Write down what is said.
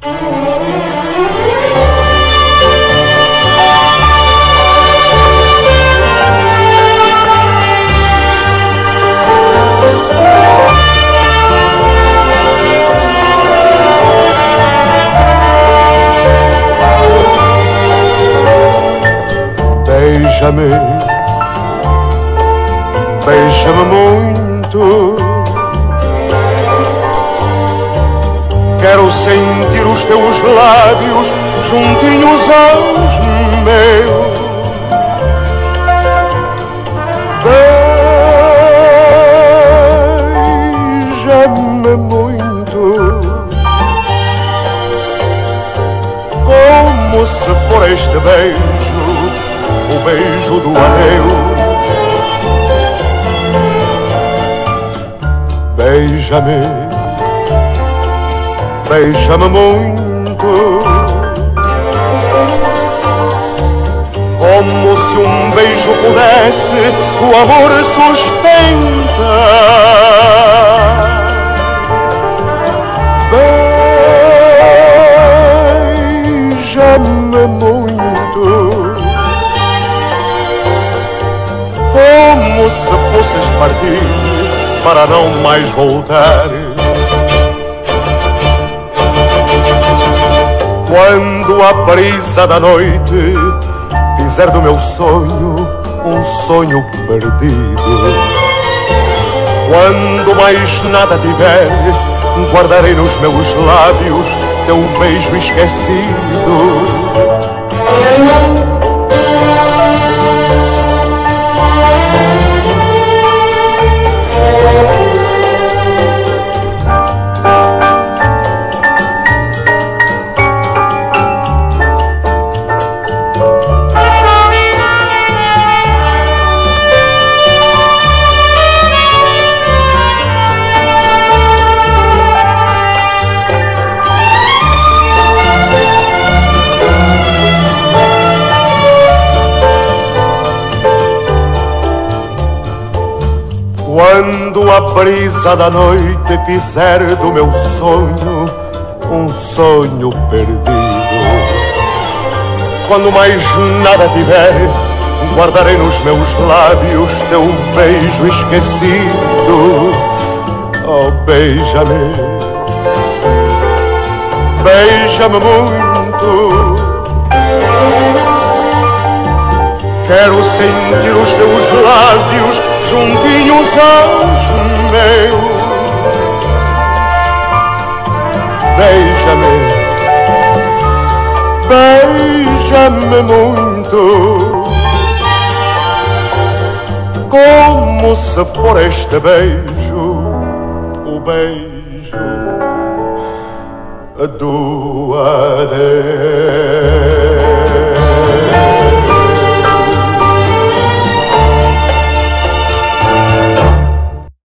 Beija-me, beija-me muito. Quero sentir os teus lábios juntinhos aos meus. Beija-me muito, como se for este beijo o beijo do adeus. Beija-me, beija-me muito, como se um beijo pudesse o amor sustentar. Beija-me muito, como se fosses partir para não mais voltar. Quando a brisa da noite fizer do meu sonho um sonho perdido, quando mais nada tiver, guardarei nos meus lábios teu beijo esquecido. Quando a brisa da noite fizer do meu sonho um sonho perdido, quando mais nada tiver, guardarei nos meus lábios teu beijo esquecido. Oh, beija-me, beija-me muito. Quero sentir os teus lábios juntinhos aos meus. Beija-me, beija-me muito, como se for este beijo o beijo do adeus.